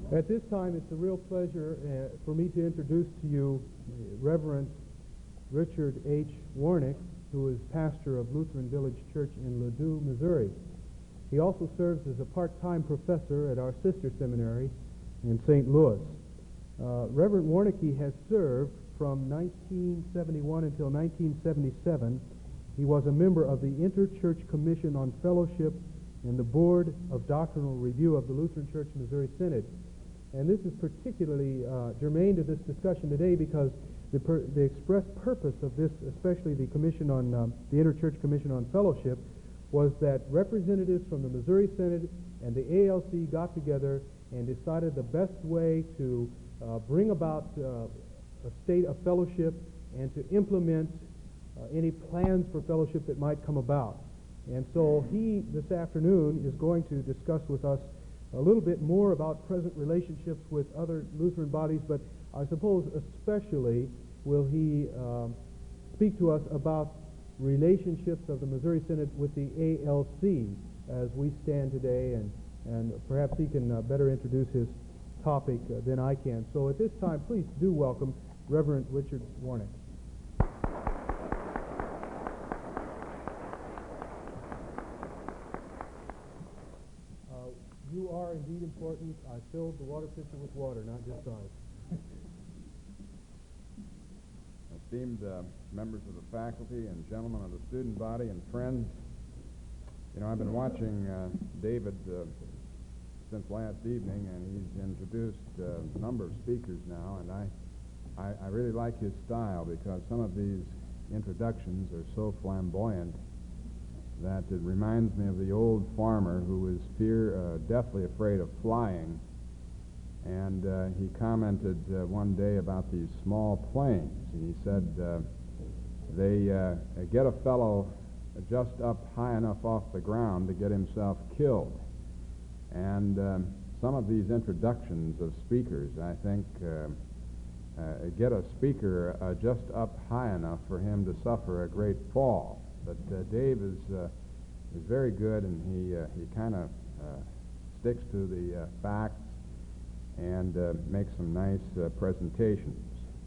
At this time, it's a real pleasure for me to introduce to you Reverend Richard H. Warnick, who is pastor of Lutheran Village Church in Ladue, Missouri. He also serves as a part-time professor at our sister seminary in St. Louis. Reverend Warnick has served from 1971 until 1977. He was a member of the Interchurch Commission on Fellowship and the Board of Doctrinal Review of the Lutheran Church Missouri Synod. And this is particularly germane to this discussion today because the express purpose of this, especially the Commission on the Interchurch Commission on Fellowship, was that representatives from the Missouri Synod and the ALC got together and decided the best way to bring about a state of fellowship and to implement any plans for fellowship that might come about. And so he, this afternoon, is going to discuss with us a little bit more about present relationships with other Lutheran bodies, but I suppose especially will he speak to us about relationships of the Missouri Synod with the ALC as we stand today, and perhaps he can better introduce his topic than I can. So at this time, please do welcome Reverend Richard Warnick. You are indeed important. I filled the water pitcher with water, not just ice. Esteemed members of the faculty and gentlemen of the student body and friends, you know, I've been watching David since last evening, and he's introduced a number of speakers now, and I really like his style because some of these introductions are so flamboyant that it reminds me of the old farmer who was deathly afraid of flying, and he commented one day about these small planes. He said they get a fellow just up high enough off the ground to get himself killed. And some of these introductions of speakers, I think, get a speaker just up high enough for him to suffer a great fall. But Dave is very good, and he kind of sticks to the facts and makes some nice presentations.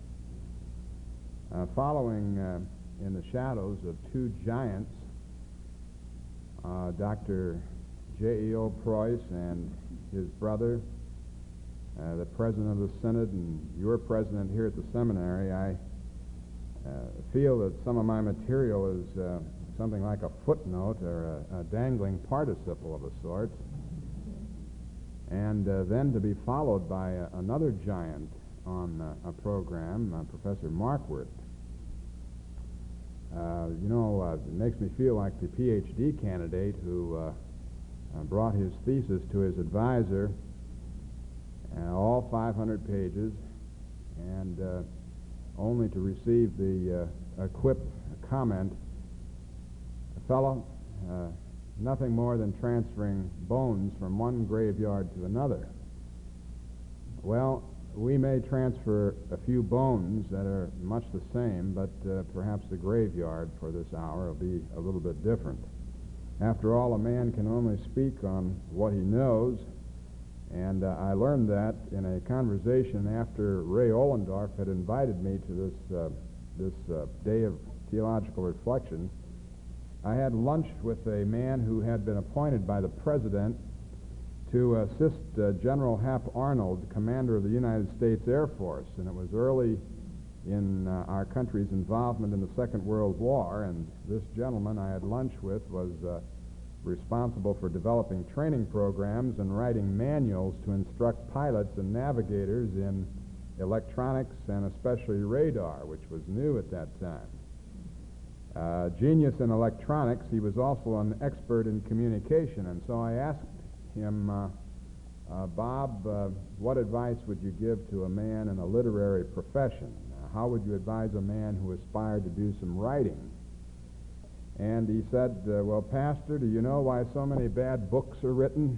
Following in the shadows of two giants, Dr. J.E.O. Preuss and his brother, the president of the Synod and your president here at the seminary, I feel that some of my material is something like a footnote or a dangling participle of a sort, and then to be followed by another giant on a program, Professor Marquardt. It makes me feel like the PhD candidate who brought his thesis to his advisor, all 500 pages, and only to receive the quip comment, fellow, nothing more than transferring bones from one graveyard to another. Well, we may transfer a few bones that are much the same, but perhaps the graveyard for this hour will be a little bit different. After all, a man can only speak on what he knows, and I learned that in a conversation after Ray Ollendorf had invited me to this day of theological reflection. I had lunch with a man who had been appointed by the president to assist General Hap Arnold, commander of the United States Air Force, and it was early in our country's involvement in the Second World War, and this gentleman I had lunch with was responsible for developing training programs and writing manuals to instruct pilots and navigators in electronics and especially radar, which was new at that time. Genius in electronics, he was also an expert in communication, and so I asked him, Bob, what advice would you give to a man in a literary profession? How would you advise a man who aspired to do some writing? And he said, well, Pastor, do you know why so many bad books are written?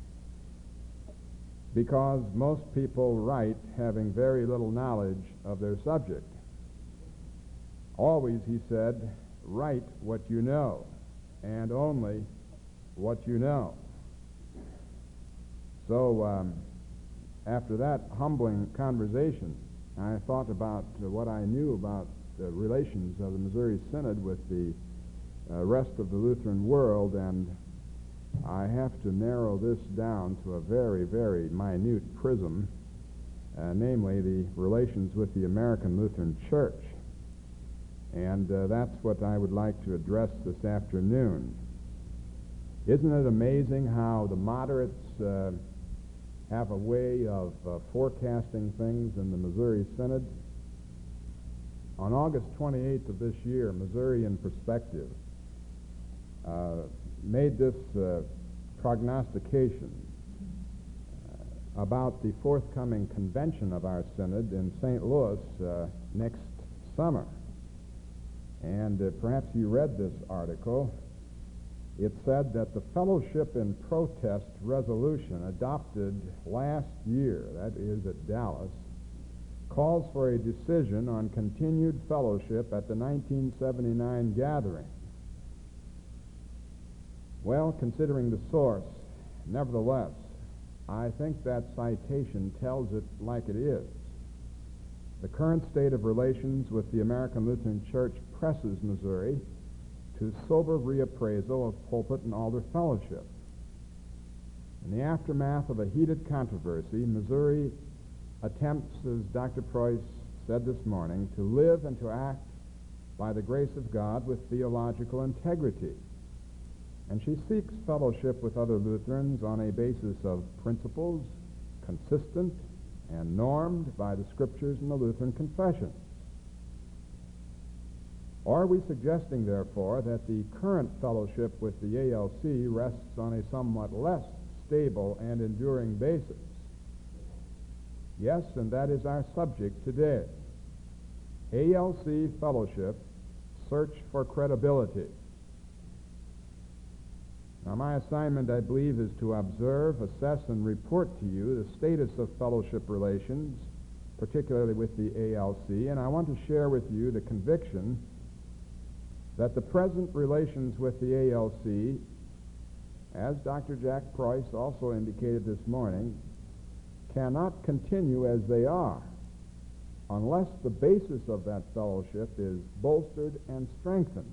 Because most people write having very little knowledge of their subject. Always, he said, write what you know, and only what you know. So after that humbling conversation, I thought about what I knew about the relations of the Missouri Synod with the rest of the Lutheran world, and I have to narrow this down to a very, very minute prism, namely the relations with the American Lutheran Church. And that's what I would like to address this afternoon. Isn't it amazing how the moderates have a way of forecasting things in the Missouri Synod? On August 28th of this year, Missouri in Perspective made this prognostication about the forthcoming convention of our Synod in St. Louis next summer. And perhaps you read this article. It said that the Fellowship in Protest resolution adopted last year, that is at Dallas, calls for a decision on continued fellowship at the 1979 gathering. Well, considering the source, nevertheless, I think that citation tells it like it is. The current state of relations with the American Lutheran Church presses Missouri to sober reappraisal of pulpit and altar fellowship. In the aftermath of a heated controversy, Missouri attempts, as Dr. Preuss said this morning, to live and to act by the grace of God with theological integrity. And she seeks fellowship with other Lutherans on a basis of principles consistent and normed by the Scriptures and the Lutheran Confession. Are we suggesting, therefore, that the current fellowship with the ALC rests on a somewhat less stable and enduring basis? Yes, and that is our subject today. ALC fellowship, search for credibility. Now, my assignment, I believe, is to observe, assess, and report to you the status of fellowship relations, particularly with the ALC, and I want to share with you the conviction that the present relations with the ALC, as Dr. Jack Preuss also indicated this morning, cannot continue as they are unless the basis of that fellowship is bolstered and strengthened.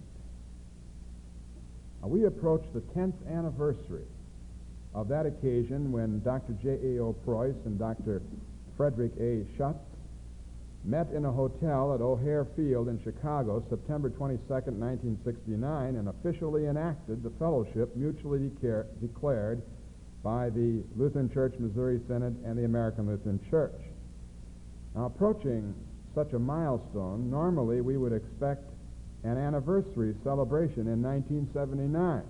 Now, we approach the 10th anniversary of that occasion when Dr. J.A.O. Preuss and Dr. Frederick A. Schutz met in a hotel at O'Hare Field in Chicago, September 22, 1969, and officially enacted the fellowship mutually declared by the Lutheran Church Missouri Synod and the American Lutheran Church. Now, approaching such a milestone, normally we would expect an anniversary celebration in 1979.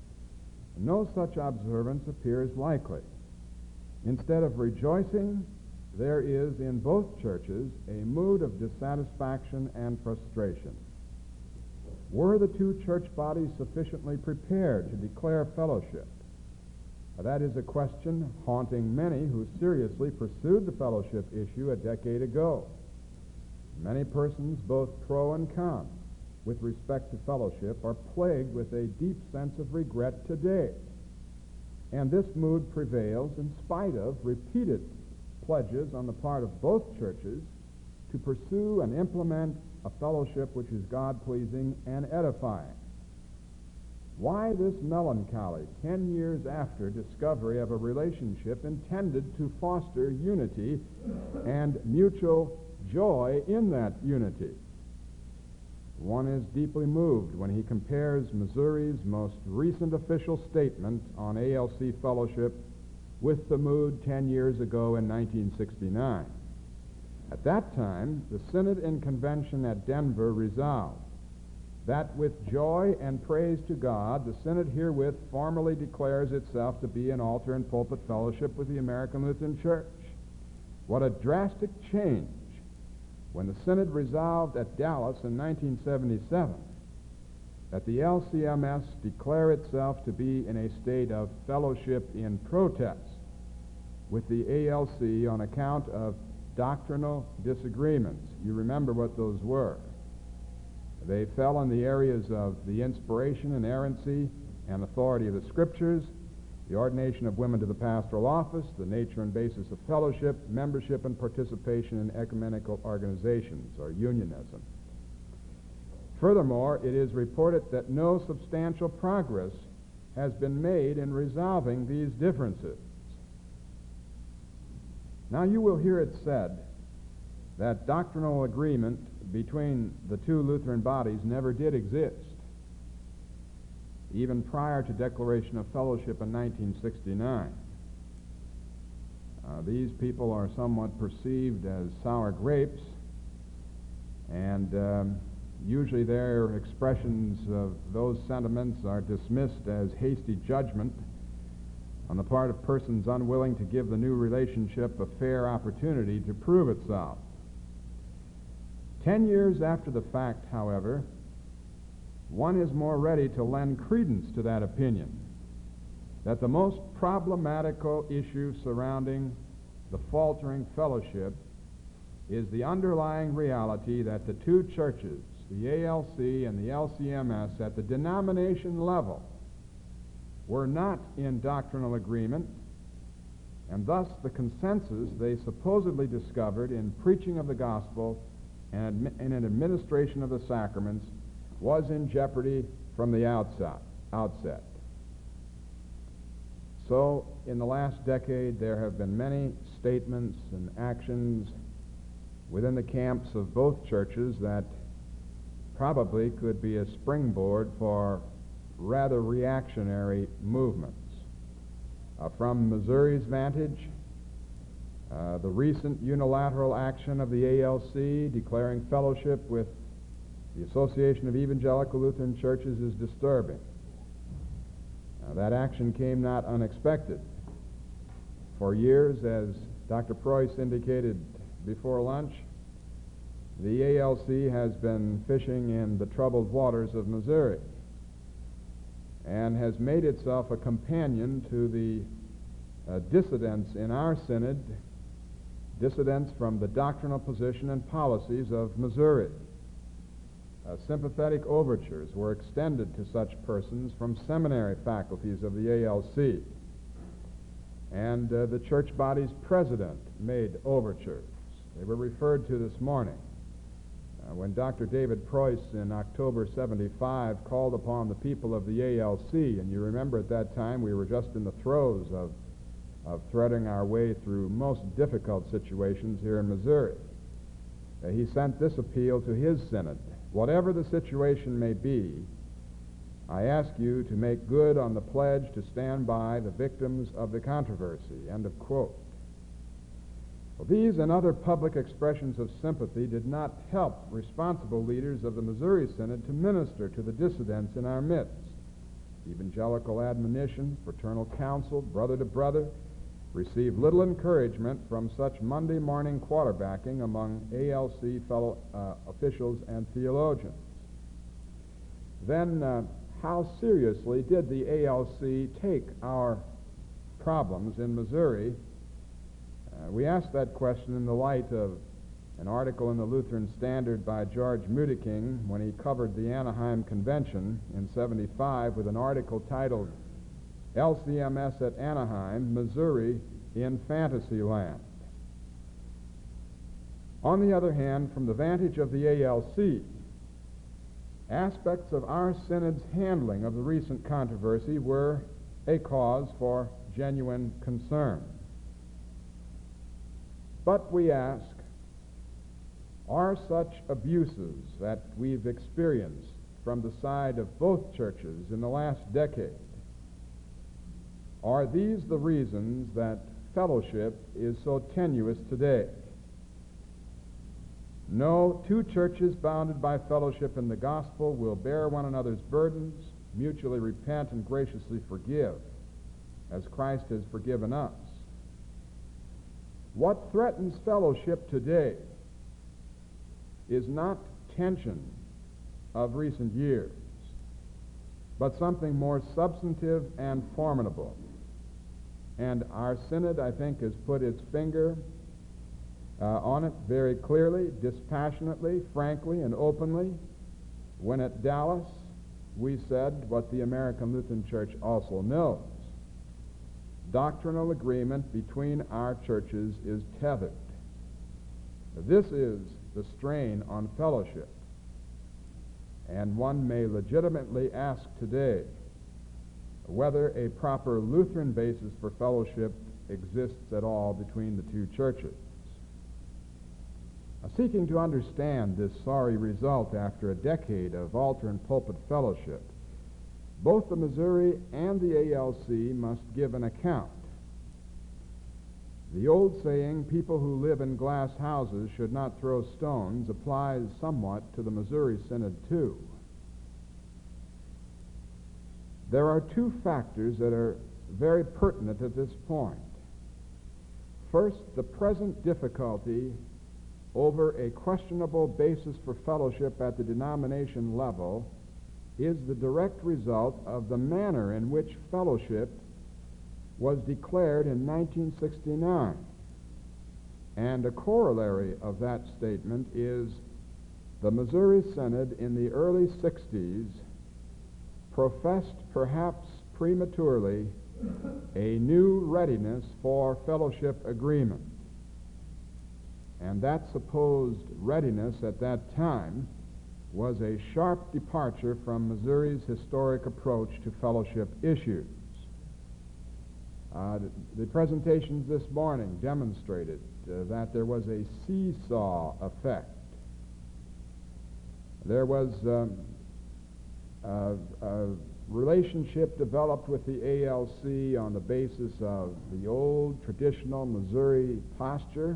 No such observance appears likely. Instead of rejoicing, there is in both churches a mood of dissatisfaction and frustration. Were the two church bodies sufficiently prepared to declare fellowship? That is a question haunting many who seriously pursued the fellowship issue a decade ago. Many persons, both pro and con, with respect to fellowship, are plagued with a deep sense of regret today. And this mood prevails in spite of repeated pledges on the part of both churches to pursue and implement a fellowship which is God-pleasing and edifying. Why this melancholy 10 years after discovery of a relationship intended to foster unity and mutual joy in that unity? One is deeply moved when he compares Missouri's most recent official statement on ALC fellowship with the mood 10 years ago in 1969. At that time, the Synod and Convention at Denver resolved that with joy and praise to God, the Synod herewith formally declares itself to be an altar and pulpit fellowship with the American Lutheran Church. What a drastic change when the Synod resolved at Dallas in 1977 that the LCMS declare itself to be in a state of fellowship in protest with the ALC on account of doctrinal disagreements. You remember what those were. They fell in the areas of the inspiration, inerrancy, and authority of the Scriptures, the ordination of women to the pastoral office, the nature and basis of fellowship, membership and participation in ecumenical organizations, or unionism. Furthermore, it is reported that no substantial progress has been made in resolving these differences. Now, you will hear it said that doctrinal agreement between the two Lutheran bodies never did exist, even prior to declaration of fellowship in 1969. These people are somewhat perceived as sour grapes, and usually their expressions of those sentiments are dismissed as hasty judgment on the part of persons unwilling to give the new relationship a fair opportunity to prove itself. 10 years after the fact, however, one is more ready to lend credence to that opinion, that the most problematical issue surrounding the faltering fellowship is the underlying reality that the two churches, the ALC and the LCMS, at the denomination level, were not in doctrinal agreement, and thus the consensus they supposedly discovered in preaching of the gospel and in an administration of the sacraments was in jeopardy from the outset. So, in the last decade, there have been many statements and actions within the camps of both churches that probably could be a springboard for rather reactionary movements. From Missouri's vantage, the recent unilateral action of the ALC declaring fellowship with the Association of Evangelical Lutheran Churches is disturbing. That action came not unexpected. For years, as Dr. Preuss indicated before lunch, the ALC has been fishing in the troubled waters of Missouri and has made itself a companion to the dissidents in our synod, dissidents from the doctrinal position and policies of Missouri. Sympathetic overtures were extended to such persons from seminary faculties of the ALC, and the church body's president made overtures. They were referred to this morning. When Dr. David Preuss in October 75 called upon the people of the ALC, and you remember at that time we were just in the throes of threading our way through most difficult situations here in Missouri, he sent this appeal to his synod: whatever the situation may be, I ask you to make good on the pledge to stand by the victims of the controversy. End of quote. Well, these and other public expressions of sympathy did not help responsible leaders of the Missouri Synod to minister to the dissidents in our midst. Evangelical admonition, fraternal counsel, brother to brother, received little encouragement from such Monday morning quarterbacking among ALC fellow officials and theologians. Then, how seriously did the ALC take our problems in Missouri? We asked that question in the light of an article in the Lutheran Standard by George Mudeking when he covered the Anaheim Convention in '75 with an article titled LCMS at Anaheim, Missouri in Fantasyland. On the other hand, from the vantage of the ALC, aspects of our synod's handling of the recent controversy were a cause for genuine concern. But we ask, are such abuses that we've experienced from the side of both churches in the last decade, are these the reasons that fellowship is so tenuous today? No, two churches bounded by fellowship in the gospel will bear one another's burdens, mutually repent, and graciously forgive, as Christ has forgiven us. What threatens fellowship today is not tension of recent years, but something more substantive and formidable. And our synod, I think, has put its finger on it very clearly, dispassionately, frankly, and openly, when at Dallas we said what the American Lutheran Church also knows, doctrinal agreement between our churches is tethered. This is the strain on fellowship, and one may legitimately ask today whether a proper Lutheran basis for fellowship exists at all between the two churches. Seeking to understand this sorry result after a decade of altar and pulpit fellowship, both the Missouri and the ALC must give an account. The old saying, people who live in glass houses should not throw stones, applies somewhat to the Missouri Synod too. There are two factors that are very pertinent at this point. First, the present difficulty over a questionable basis for fellowship at the denomination level is the direct result of the manner in which fellowship was declared in 1969. And a corollary of that statement is the Missouri Synod in the early 60s professed, perhaps prematurely, a new readiness for fellowship agreement. And that supposed readiness at that time was a sharp departure from Missouri's historic approach to fellowship issues. The presentations this morning demonstrated that there was a seesaw effect. There was a relationship developed with the ALC on the basis of the old traditional Missouri posture.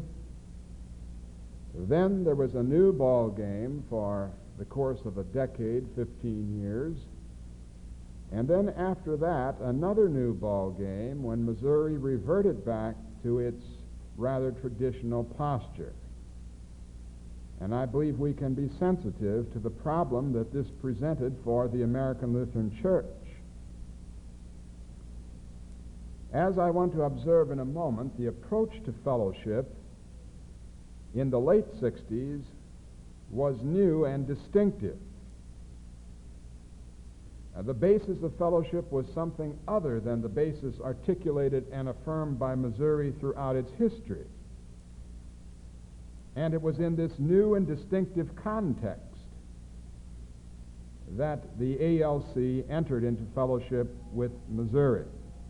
Then there was a new ball game for the course of a decade, 15 years. And then after that, another new ball game when Missouri reverted back to its rather traditional posture. And I believe we can be sensitive to the problem that this presented for the American Lutheran Church. As I want to observe in a moment, the approach to fellowship in the late 60s was new and distinctive. The basis of fellowship was something other than the basis articulated and affirmed by Missouri throughout its history. And it was in this new and distinctive context that the ALC entered into fellowship with Missouri.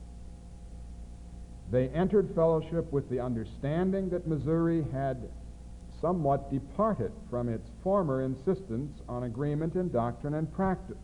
They entered fellowship with the understanding that Missouri had somewhat departed from its former insistence on agreement in doctrine and practice.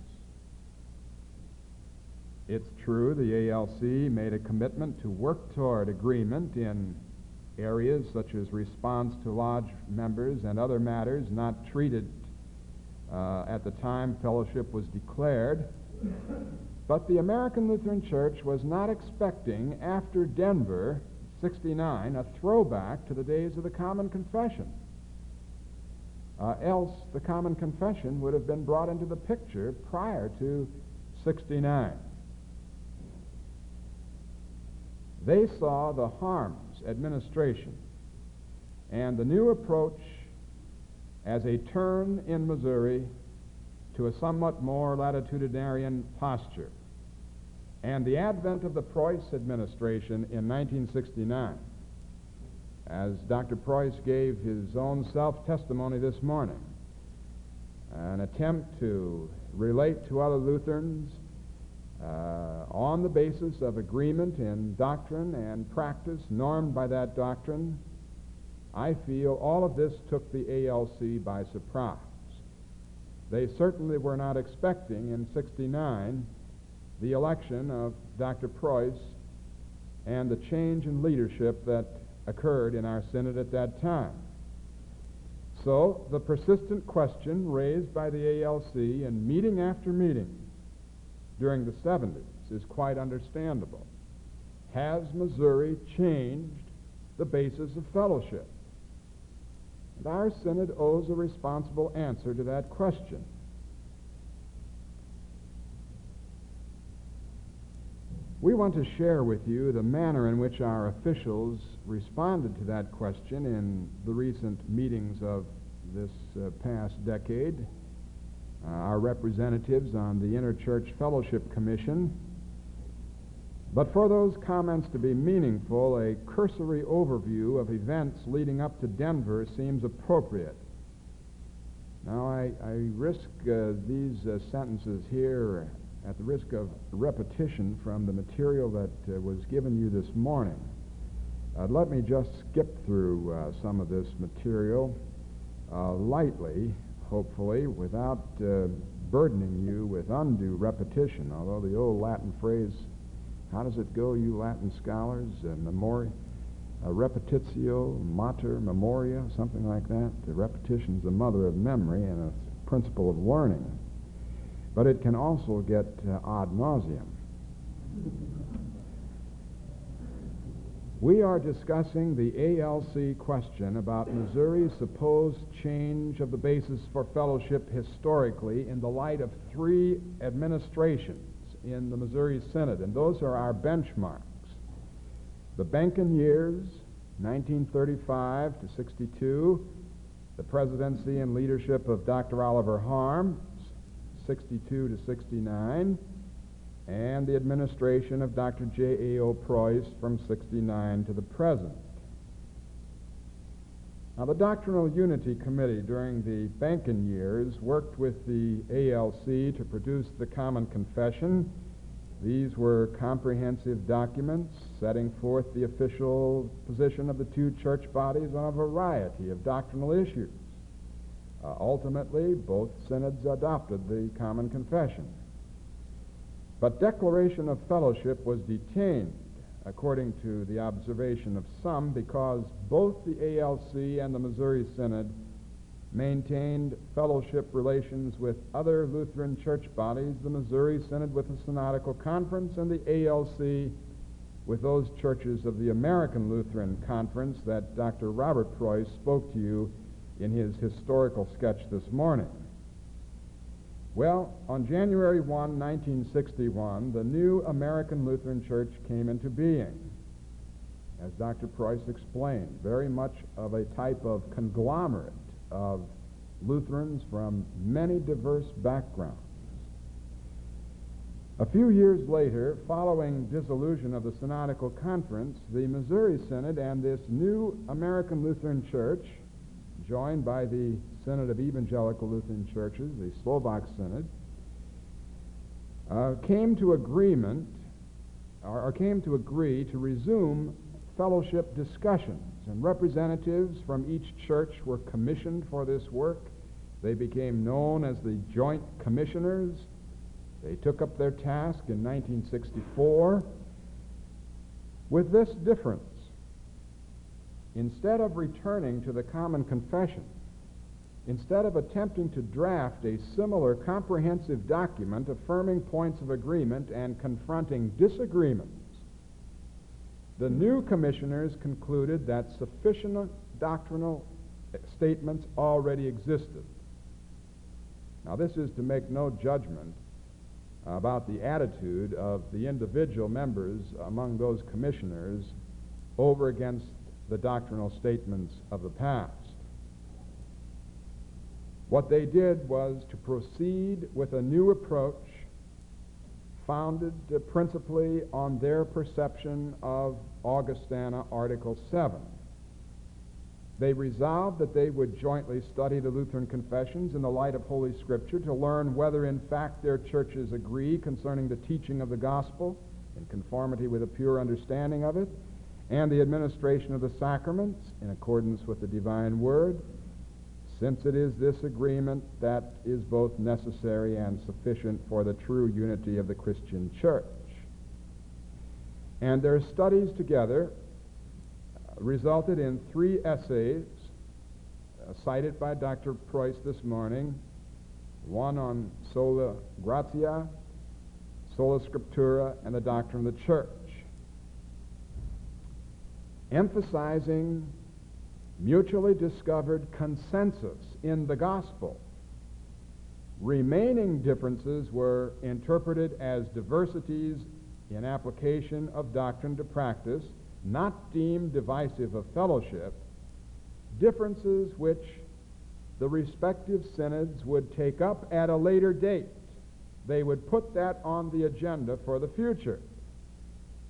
It's true the ALC made a commitment to work toward agreement in areas such as response to lodge members and other matters not treated at the time fellowship was declared. But the American Lutheran Church was not expecting, after Denver, 69, a throwback to the days of the Common Confession. Else the Common Confession would have been brought into the picture prior to 69. They saw the Harms administration and the new approach as a turn in Missouri to a somewhat more latitudinarian posture. And the advent of the Preuss administration in 1969, as Dr. Preuss gave his own self-testimony this morning, an attempt to relate to other Lutherans on the basis of agreement in doctrine and practice normed by that doctrine, I feel all of this took the ALC by surprise. They certainly were not expecting in 69 the election of Dr. Preuss and the change in leadership that occurred in our synod at that time. So the persistent question raised by the ALC in meeting after meeting during the 70s is quite understandable. Has Missouri changed the basis of fellowship? And our synod owes a responsible answer to that question. We want to share with you the manner in which our officials responded to that question in the recent meetings of this past decade. Our representatives on the Interchurch Fellowship Commission But for those comments to be meaningful, a cursory overview of events leading up to Denver seems appropriate. Now, I risk these sentences here at the risk of repetition from the material that was given you this morning. Let me just skip through some of this material lightly, hopefully, without burdening you with undue repetition, although the old Latin phrase, how does it go, you Latin scholars? Repetitio mater memoria, something like that. The repetition is the mother of memory and a principle of learning. But it can also get ad nauseum. We are discussing the ALC question about Missouri's supposed change of the basis for fellowship historically in the light of three administrations in the Missouri Synod, and those are our benchmarks. The Benken years, 1935 to 62, the presidency and leadership of Dr. Oliver Harm, 62 to 69, and the administration of Dr. J.A.O. Preuss from 69 to the present. Now, the Doctrinal Unity Committee during the Benken years worked with the ALC to produce the Common Confession. These were comprehensive documents setting forth the official position of the two church bodies on a variety of doctrinal issues. Ultimately, both synods adopted the Common Confession. But declaration of fellowship was detained, according to the observation of some, because both the ALC and the Missouri Synod maintained fellowship relations with other Lutheran church bodies, the Missouri Synod with the Synodical Conference, and the ALC with those churches of the American Lutheran Conference that Dr. Robert Preuss spoke to you in his historical sketch this morning. Well, on January 1, 1961, the new American Lutheran Church came into being. As Dr. Preuss explained, very much of a type of conglomerate of Lutherans from many diverse backgrounds. A few years later, following dissolution of the Synodical Conference, the Missouri Synod and this new American Lutheran Church, joined by the Synod of Evangelical Lutheran Churches, the Slovak Synod, came to agree to resume fellowship discussions, and representatives from each church were commissioned for this work. They became known as the Joint Commissioners. They took up their task in 1964 with this difference. Instead of returning to the Common Confession, instead of attempting to draft a similar comprehensive document affirming points of agreement and confronting disagreements, the new commissioners concluded that sufficient doctrinal statements already existed. Now, this is to make no judgment about the attitude of the individual members among those commissioners over against the doctrinal statements of the past. What they did was to proceed with a new approach founded principally on their perception of Augustana Article 7. They resolved that they would jointly study the Lutheran confessions in the light of Holy Scripture to learn whether in fact their churches agree concerning the teaching of the gospel in conformity with a pure understanding of it, and the administration of the sacraments in accordance with the divine word, since it is this agreement that is both necessary and sufficient for the true unity of the Christian church. And their studies together resulted in 3 essays cited by Dr. Preuss this morning, one on sola gratia, sola scriptura, and the doctrine of the church, emphasizing mutually discovered consensus in the gospel. Remaining differences were interpreted as diversities in application of doctrine to practice, not deemed divisive of fellowship, differences which the respective synods would take up at a later date. They would put that on the agenda for the future.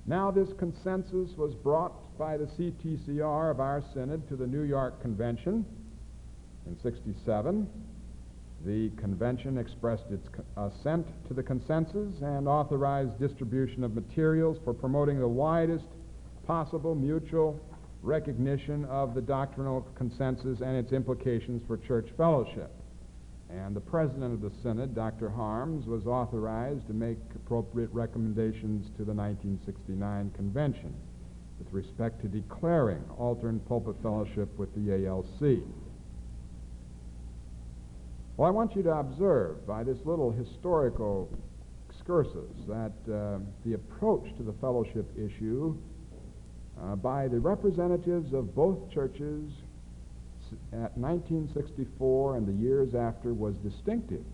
Now this consensus was brought by the CTCR of our synod to the New York Convention in '67. The convention expressed its assent to the consensus and authorized distribution of materials for promoting the widest possible mutual recognition of the doctrinal consensus and its implications for church fellowship. And the president of the synod, Dr. Harms, was authorized to make appropriate recommendations to the 1969 convention with respect to declaring alternate pulpit fellowship with the ALC. Well, I want you to observe by this little historical excursus that the approach to the fellowship issue by the representatives of both churches at 1964 and the years after was distinctive.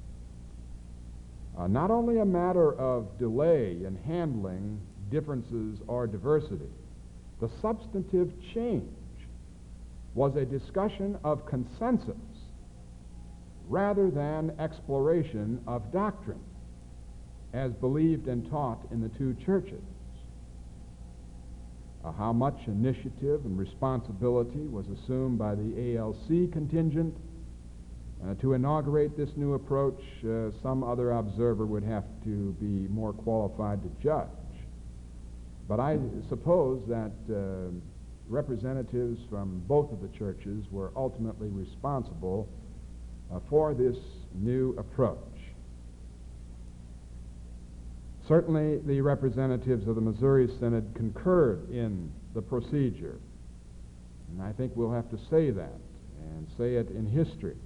Not only a matter of delay in handling differences or diversity, the substantive change was a discussion of consensus rather than exploration of doctrine as believed and taught in the two churches. How much initiative and responsibility was assumed by the ALC contingent to inaugurate this new approach, some other observer would have to be more qualified to judge. But I suppose that representatives from both of the churches were ultimately responsible for this new approach. Certainly, the representatives of the Missouri Synod concurred in the procedure, and I think we'll have to say that and say it in history.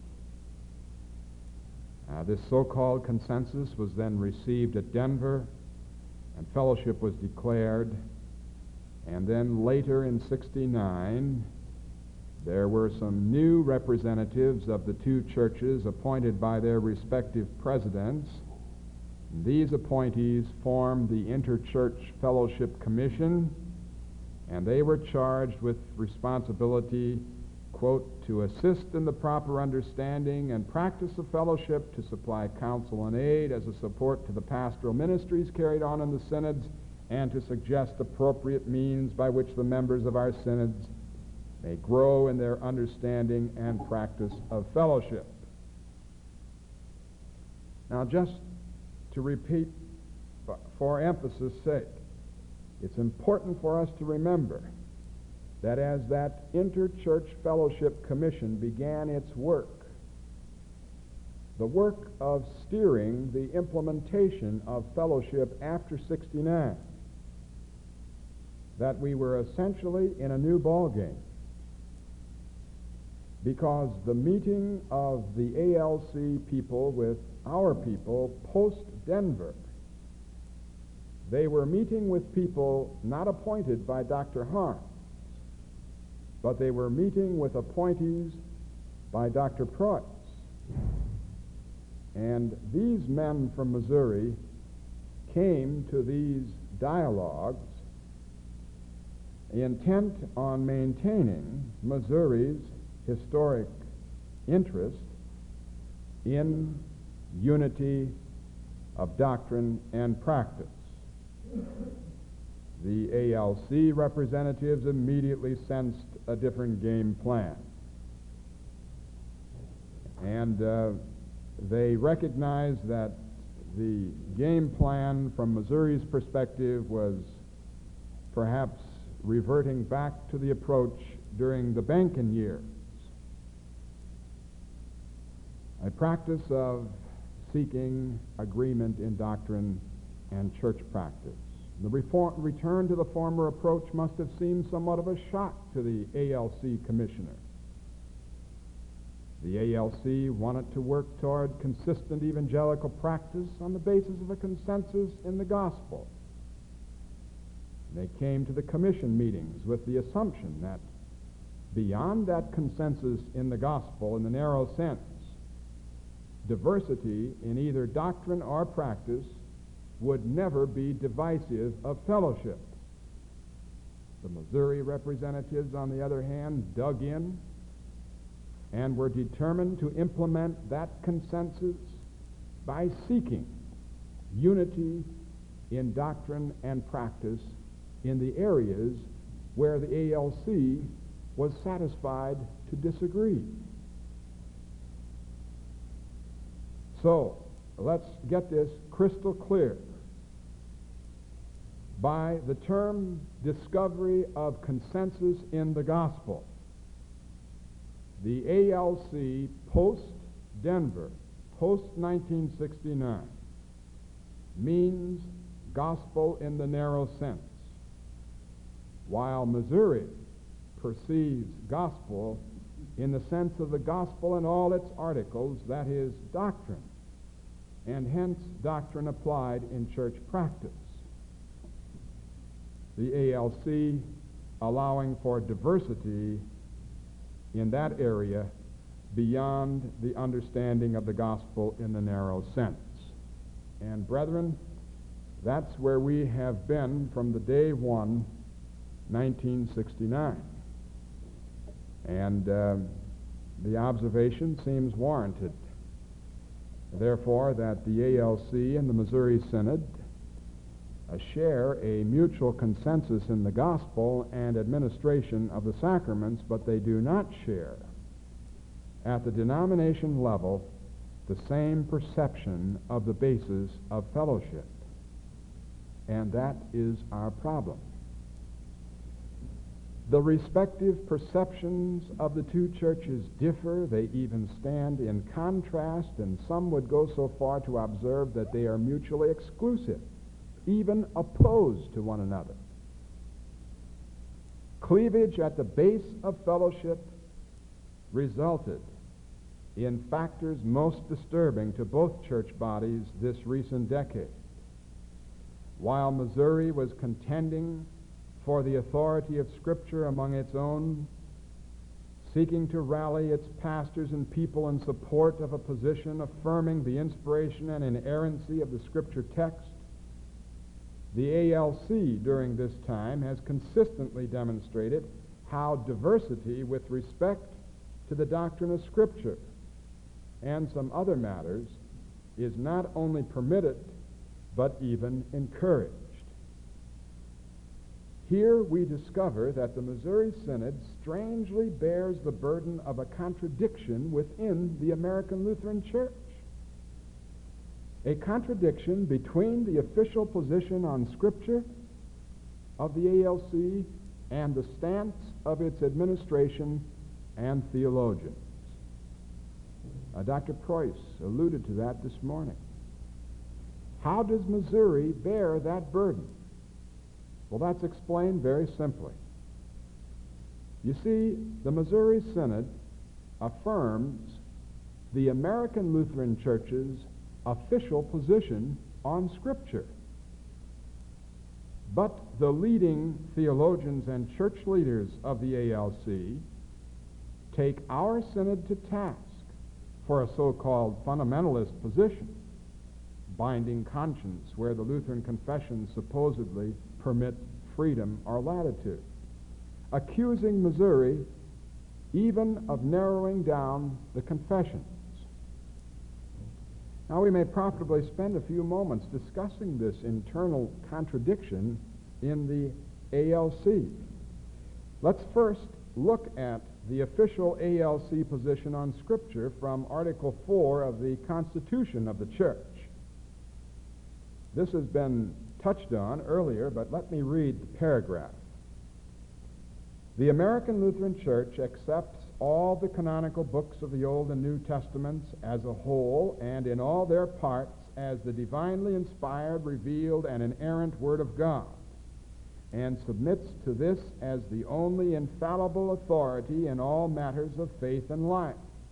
This so-called consensus was then received at Denver, and fellowship was declared, and then later in '69, there were some new representatives of the two churches appointed by their respective presidents. These appointees formed the Interchurch Fellowship Commission, and they were charged with responsibility, quote, to assist in the proper understanding and practice of fellowship, to supply counsel and aid as a support to the pastoral ministries carried on in the synods, and to suggest appropriate means by which the members of our synods may grow in their understanding and practice of fellowship. Now, just to repeat for emphasis' sake, it's important for us to remember that as that Interchurch Fellowship Commission began its work, the work of steering the implementation of fellowship after '69, that we were essentially in a new ballgame, because the meeting of the ALC people with our people post-Denver, they were meeting with people not appointed by Dr. Harms, but they were meeting with appointees by Dr. Preuss. And these men from Missouri came to these dialogues intent on maintaining Missouri's historic interest in unity of doctrine and practice. The ALC representatives immediately sensed a different game plan, and they recognized that the game plan from Missouri's perspective was perhaps reverting back to the approach during the Benken years, a practice of seeking agreement in doctrine and church practice. The return to the former approach must have seemed somewhat of a shock to the ALC commissioner. The ALC wanted to work toward consistent evangelical practice on the basis of a consensus in the gospel. They came to the commission meetings with the assumption that beyond that consensus in the gospel, in the narrow sense, diversity in either doctrine or practice would never be divisive of fellowship. The Missouri representatives, on the other hand, dug in and were determined to implement that consensus by seeking unity in doctrine and practice in the areas where the ALC was satisfied to disagree. So, let's get this crystal clear. By the term discovery of consensus in the gospel, the ALC post-Denver, post-1969, means gospel in the narrow sense, while Missouri perceives gospel in the sense of the gospel and all its articles, that is, doctrine, and hence doctrine applied in church practice. The ALC allowing for diversity in that area beyond the understanding of the gospel in the narrow sense. And brethren, that's where we have been from the day one, 1969. And the observation seems warranted, therefore, that the ALC and the Missouri Synod share a mutual consensus in the gospel and administration of the sacraments, but they do not share at the denomination level the same perception of the basis of fellowship. And that is our problem. The respective perceptions of the two churches differ. They even stand in contrast, and some would go so far to observe that they are mutually exclusive, even opposed to one another. Cleavage at the base of fellowship resulted in factors most disturbing to both church bodies this recent decade. While Missouri was contending for the authority of Scripture among its own, seeking to rally its pastors and people in support of a position affirming the inspiration and inerrancy of the Scripture text, the ALC during this time has consistently demonstrated how diversity with respect to the doctrine of Scripture and some other matters is not only permitted but even encouraged. Here we discover that the Missouri Synod strangely bears the burden of a contradiction within the American Lutheran Church. A contradiction between the official position on Scripture of the ALC and the stance of its administration and theologians. Dr. Preuss alluded to that this morning. How does Missouri bear that burden? Well, that's explained very simply. You see, the Missouri Synod affirms the American Lutheran Church's official position on Scripture. But the leading theologians and church leaders of the ALC take our Synod to task for a so-called fundamentalist position, binding conscience where the Lutheran confessions supposedly permit freedom or latitude, accusing Missouri even of narrowing down the confessions. Now, we may profitably spend a few moments discussing this internal contradiction in the ALC. Let's first look at the official ALC position on Scripture from Article 4 of the Constitution of the Church. This has been touched on earlier, but let me read the paragraph. The American Lutheran Church accepts all the canonical books of the Old and New Testaments as a whole and in all their parts as the divinely inspired, revealed, and inerrant Word of God, and submits to this as the only infallible authority in all matters of faith and life.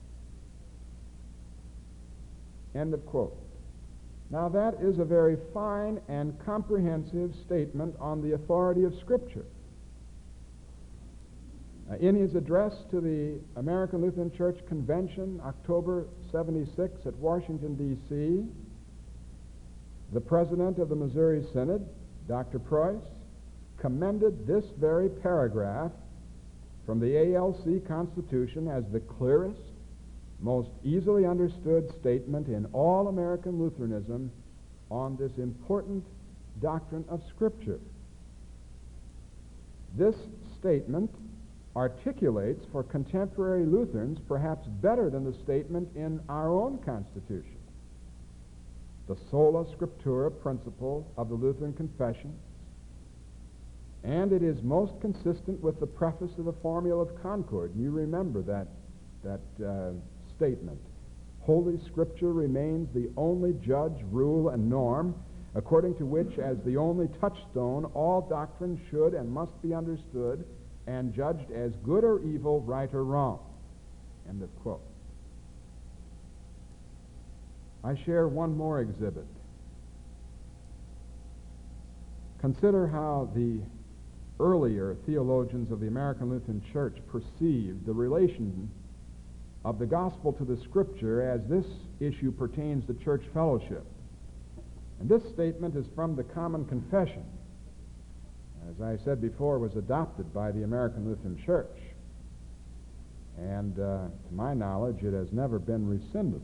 End of quote. Now, that is a very fine and comprehensive statement on the authority of Scripture. In his address to the American Lutheran Church Convention, October 76 at Washington, D.C., the president of the Missouri Synod, Dr. Preuss, commended this very paragraph from the ALC Constitution as the clearest, most easily understood statement in all American Lutheranism on this important doctrine of Scripture. This statement articulates for contemporary Lutherans perhaps better than the statement in our own Constitution. The sola scriptura principle of the Lutheran Confession, and it is most consistent with the preface of the Formula of Concord. You remember that statement. Holy Scripture remains the only judge, rule, and norm, according to which, as the only touchstone, all doctrine should and must be understood and judged as good or evil, right or wrong. End of quote. I share one more exhibit. Consider how the earlier theologians of the American Lutheran Church perceived the relation of the gospel to the Scripture as this issue pertains to church fellowship. And this statement is from the Common Confession. As I said before, was adopted by the American Lutheran Church. And to my knowledge, it has never been rescinded.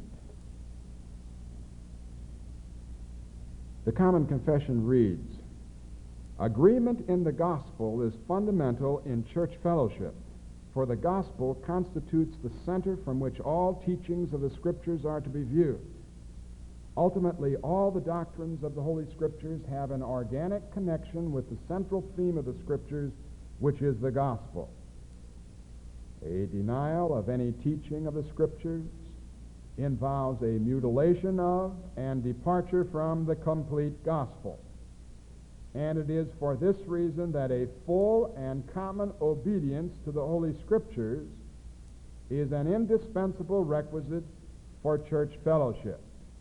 The Common Confession reads, "Agreement in the gospel is fundamental in church fellowship, for the gospel constitutes the center from which all teachings of the Scriptures are to be viewed. Ultimately, all the doctrines of the Holy Scriptures have an organic connection with the central theme of the Scriptures, which is the gospel. A denial of any teaching of the Scriptures involves a mutilation of and departure from the complete gospel. And it is for this reason that a full and common obedience to the Holy Scriptures is an indispensable requisite for church fellowship."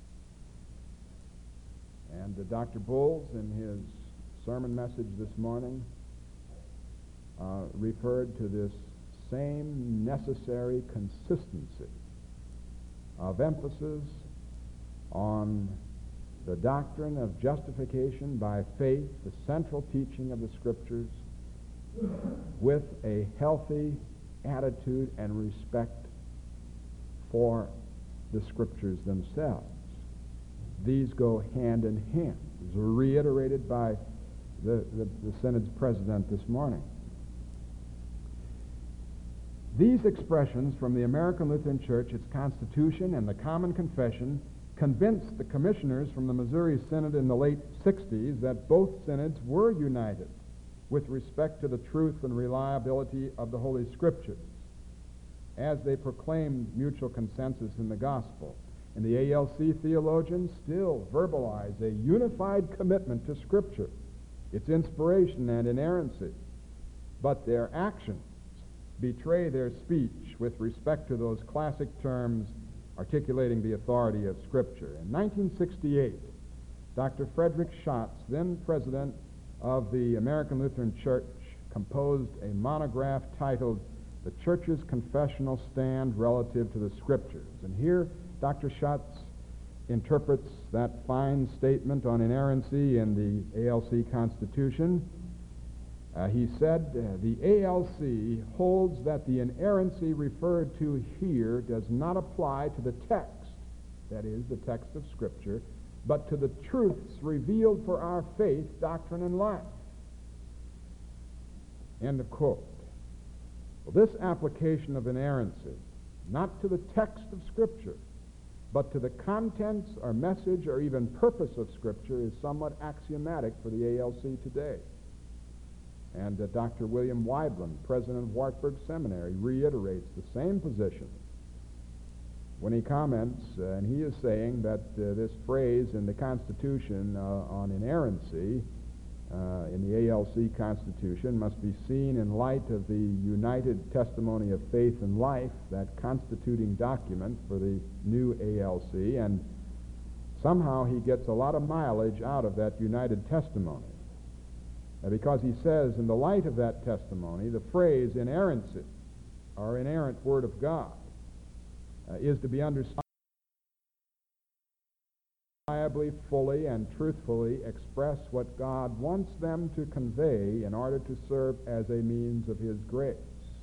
And Dr. Bowles, in his sermon message this morning, referred to this same necessary consistency of emphasis on the doctrine of justification by faith, the central teaching of the Scriptures, with a healthy attitude and respect for the Scriptures themselves. These go hand in hand. These were reiterated by the Synod's president this morning. These expressions from the American Lutheran Church, its Constitution, and the Common Confession convinced the commissioners from the Missouri Synod in the late 60s that both synods were united with respect to the truth and reliability of the Holy Scriptures, as they proclaimed mutual consensus in the gospel. And the ALC theologians still verbalize a unified commitment to Scripture, its inspiration and inerrancy, but their actions betray their speech with respect to those classic terms articulating the authority of Scripture. In 1968, Dr. Frederick Schatz, then president of the American Lutheran Church, composed a monograph titled "The Church's Confessional Stand Relative to the Scriptures." And here, Dr. Schatz interprets that fine statement on inerrancy in the ALC Constitution. He said, "The ALC holds that the inerrancy referred to here does not apply to the text, that is, the text of Scripture, but to the truths revealed for our faith, doctrine, and life." End of quote. Well, this application of inerrancy, not to the text of Scripture, but to the contents or message or even purpose of Scripture, is somewhat axiomatic for the ALC today. And Dr. William Weiblen, president of Wartburg Seminary, reiterates the same position when he comments, and he is saying that this phrase in the Constitution on inerrancy in the ALC Constitution must be seen in light of the united testimony of faith and life, that constituting document for the new ALC, and somehow he gets a lot of mileage out of that united testimony. Because he says, in the light of that testimony, the phrase inerrancy, or inerrant Word of God, is to be understood reliably, fully, and truthfully express what God wants them to convey in order to serve as a means of His grace.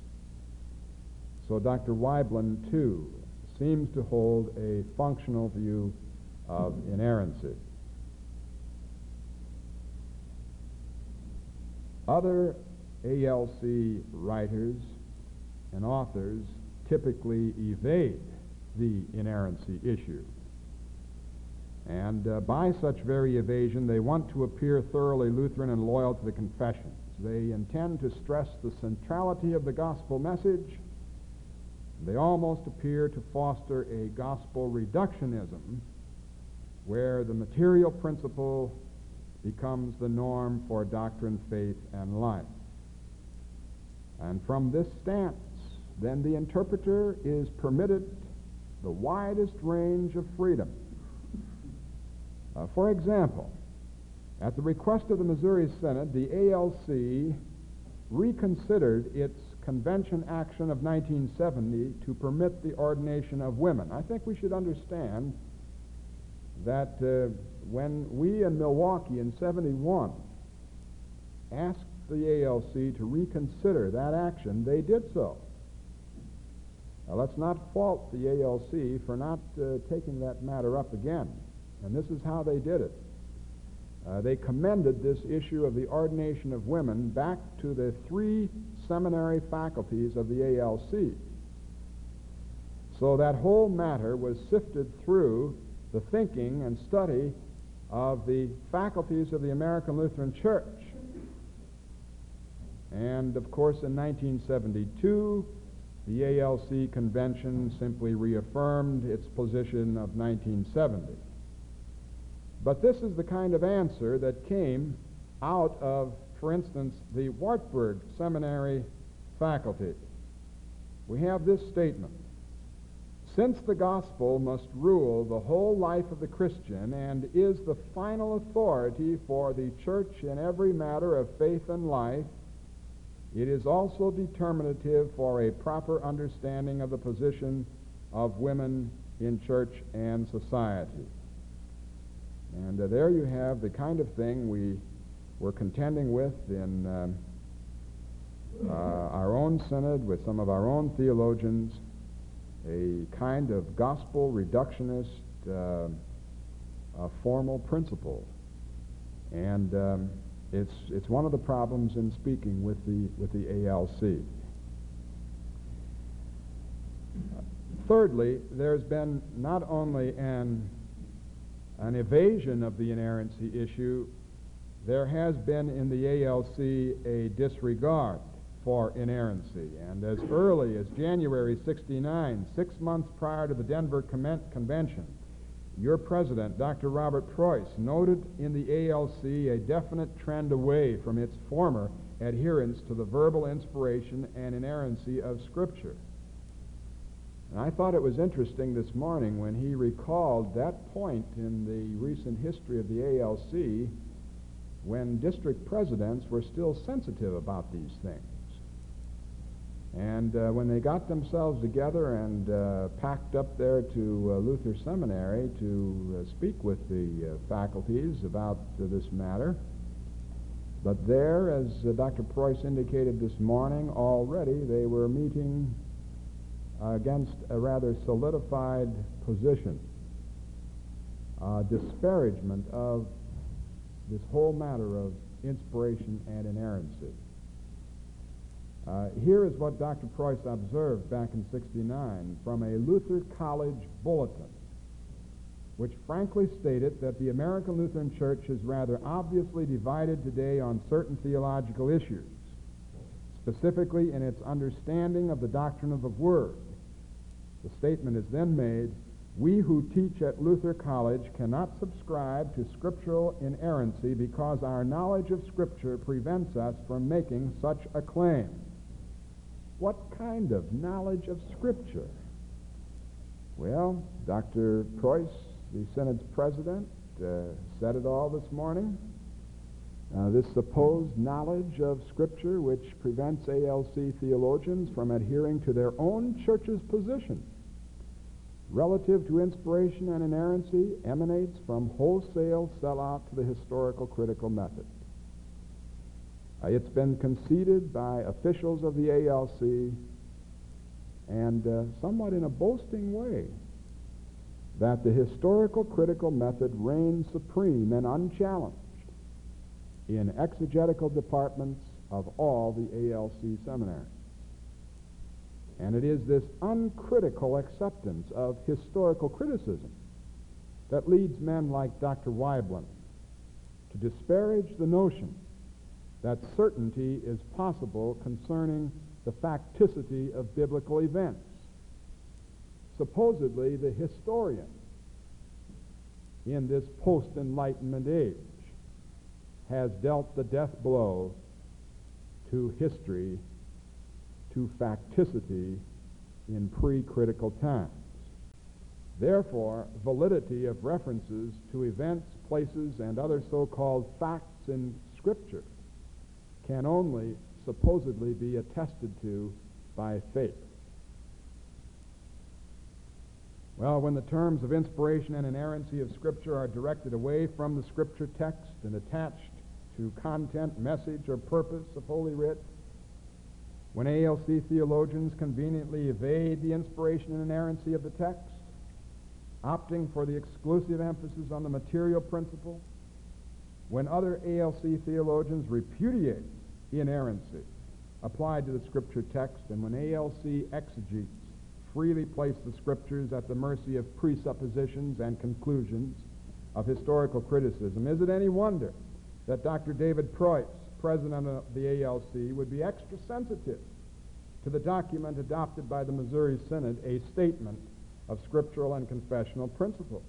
So Dr. Weiblen, too, seems to hold a functional view of inerrancy. Other ALC writers and authors typically evade the inerrancy issue. And by such very evasion, they want to appear thoroughly Lutheran and loyal to the confessions. They intend to stress the centrality of the gospel message. They almost appear to foster a gospel reductionism where the material principle becomes the norm for doctrine, faith, and life. And from this stance, then the interpreter is permitted the widest range of freedom. For example, at the request of the Missouri Synod, the ALC reconsidered its convention action of 1970 to permit the ordination of women. I think we should understand that when we in Milwaukee in 71 asked the ALC to reconsider that action, they did so. Now, let's not fault the ALC for not taking that matter up again. And this is how they did it. They commended this issue of the ordination of women back to the 3 seminary faculties of the ALC. So that whole matter was sifted through the thinking and study of the faculties of the American Lutheran Church. And, of course, in 1972, the ALC convention simply reaffirmed its position of 1970. But this is the kind of answer that came out of, for instance, the Wartburg Seminary faculty. We have this statement: since the gospel must rule the whole life of the Christian and is the final authority for the church in every matter of faith and life, it is also determinative for a proper understanding of the position of women in church and society. And there you have the kind of thing we were contending with in our own synod with some of our own theologians, a kind of gospel reductionist formal principle. And it's one of the problems in speaking with the ALC. Thirdly, there's been not only an evasion of the inerrancy issue, there has been in the ALC a disregard for inerrancy. And as early as January 69, 6 months prior to the Denver Convention, your president, Dr. Robert Preuss, noted in the ALC a definite trend away from its former adherence to the verbal inspiration and inerrancy of Scripture. And I thought it was interesting this morning when he recalled that point in the recent history of the ALC when district presidents were still sensitive about these things. And when they got themselves together and packed up there to Luther Seminary to speak with the faculties about this matter, but there, as Dr. Preuss indicated this morning, already they were meeting against a rather solidified position, disparagement of this whole matter of inspiration and inerrancy. Here is what Dr. Preuss observed back in '69 from a Luther College bulletin, which frankly stated that the American Lutheran Church is rather obviously divided today on certain theological issues, specifically in its understanding of the doctrine of the Word. The statement is then made: we who teach at Luther College cannot subscribe to scriptural inerrancy because our knowledge of Scripture prevents us from making such a claim. What kind of knowledge of Scripture? Well, Dr. Preuss, the Synod's president, said it all this morning. This supposed knowledge of Scripture which prevents ALC theologians from adhering to their own church's position relative to inspiration and inerrancy emanates from wholesale sellout to the historical critical method. It's been conceded by officials of the ALC, and somewhat in a boasting way, that the historical critical method reigns supreme and unchallenged in exegetical departments of all the ALC seminaries. And it is this uncritical acceptance of historical criticism that leads men like Dr. Weiblin to disparage the notion that certainty is possible concerning the facticity of biblical events. Supposedly, the historian in this post-Enlightenment age has dealt the death blow to history, to facticity in pre-critical times. Therefore, validity of references to events, places, and other so-called facts in Scripture can only supposedly be attested to by faith. Well, when the terms of inspiration and inerrancy of Scripture are directed away from the Scripture text and attached to content, message, or purpose of Holy Writ, when ALC theologians conveniently evade the inspiration and inerrancy of the text, opting for the exclusive emphasis on the material principle, when other ALC theologians repudiate inerrancy applied to the Scripture text, and when ALC exegetes freely place the Scriptures at the mercy of presuppositions and conclusions of historical criticism, is it any wonder that Dr. David Preuss, president of the ALC, would be extra sensitive to the document adopted by the Missouri Synod, a statement of scriptural and confessional principles?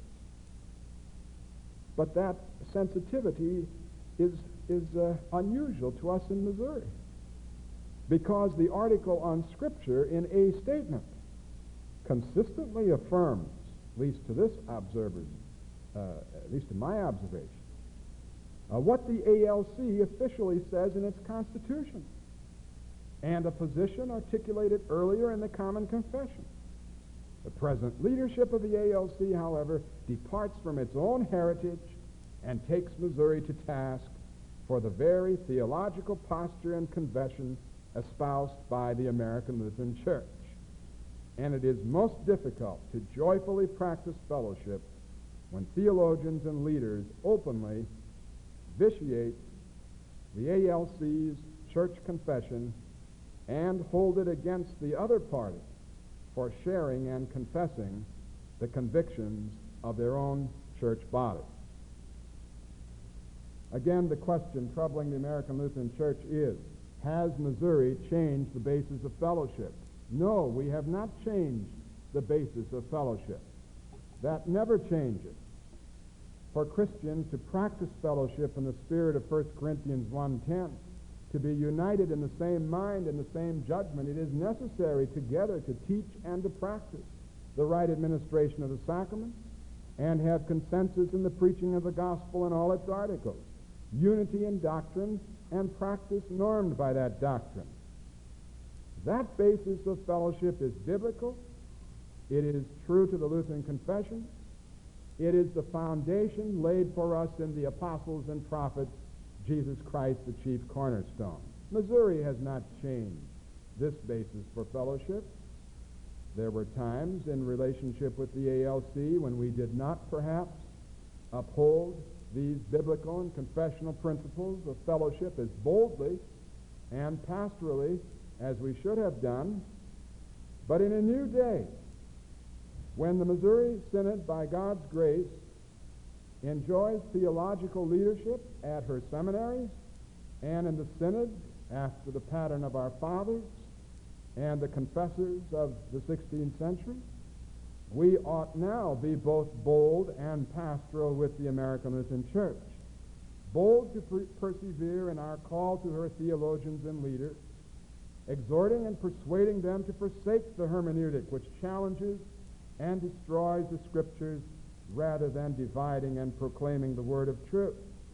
But that sensitivity is unusual to us in Missouri, because the article on Scripture in a statement consistently affirms, at least to this observer's, at least to my observation, what the ALC officially says in its constitution, and a position articulated earlier in the Common Confession. The present leadership of the ALC, however, departs from its own heritage and takes Missouri to task for the very theological posture and confession espoused by the American Lutheran Church. And it is most difficult to joyfully practice fellowship when theologians and leaders openly vitiate the ALC's church confession and hold it against the other party for sharing and confessing the convictions of their own church body. Again, the question troubling the American Lutheran Church is, has Missouri changed the basis of fellowship? No, we have not changed the basis of fellowship. That never changes. For Christians to practice fellowship in the spirit of 1 Corinthians 1:10, to be united in the same mind and the same judgment, it is necessary together to teach and to practice the right administration of the sacraments and have consensus in the preaching of the gospel in all its articles, unity in doctrine and practice normed by that doctrine. That basis of fellowship is biblical. It is true to the Lutheran Confession. It is the foundation laid for us in the apostles and prophets, Jesus Christ, the chief cornerstone. Missouri has not changed this basis for fellowship. There were times in relationship with the ALC when we did not perhaps uphold these biblical and confessional principles of fellowship as boldly and pastorally as we should have done. But in a new day, when the Missouri Synod, by God's grace, enjoys theological leadership at her seminaries and in the Synod after the pattern of our fathers and the confessors of the 16th century, we ought now be both bold and pastoral with the American Lutheran Church. Bold to persevere in our call to her theologians and leaders, exhorting and persuading them to forsake the hermeneutic which challenges and destroys the Scriptures rather than dividing and proclaiming the word of truth.